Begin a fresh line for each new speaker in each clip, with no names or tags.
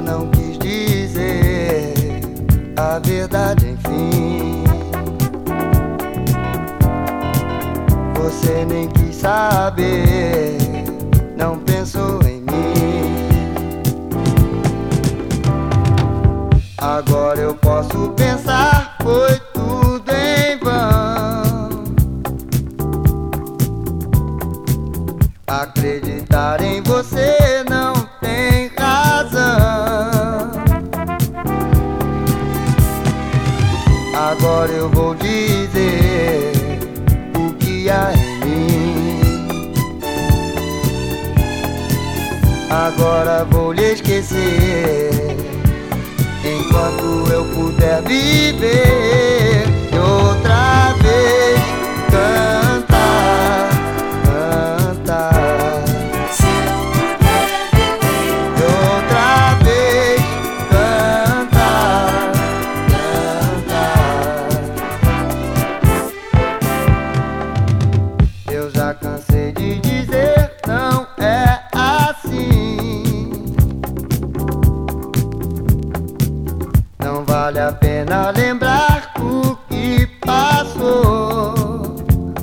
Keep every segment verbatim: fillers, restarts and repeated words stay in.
não quis dizer a verdade, enfim. Você nem quis saber, não pensou em mim. Agora eu posso pensar, foi tudo em vão. Acreditar em você não tem razão. Agora eu vou dizer o que há em mim. Agora vou lhe esquecer enquanto eu puder viver. E outra vez cantar, cantar.
Se eu puder viver.
E outra vez cantar, cantar. Eu já cansei de dizer não é assim. Não vale a pena lembrar o que passou.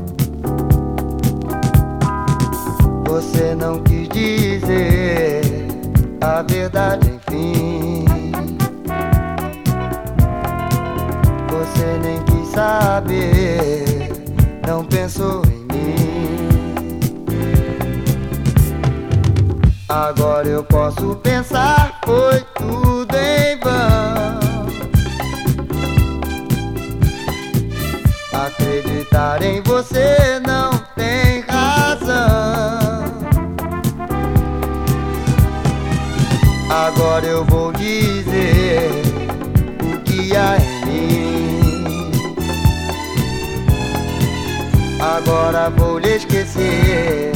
Você não quis dizer a verdade, enfim. Você nem quis saber, não pensou em mim. Agora eu posso pensar, foi tudo em vão. Acreditar em você não tem razão. Agora eu vou dizer o que há em mim. Agora vou lhe esquecer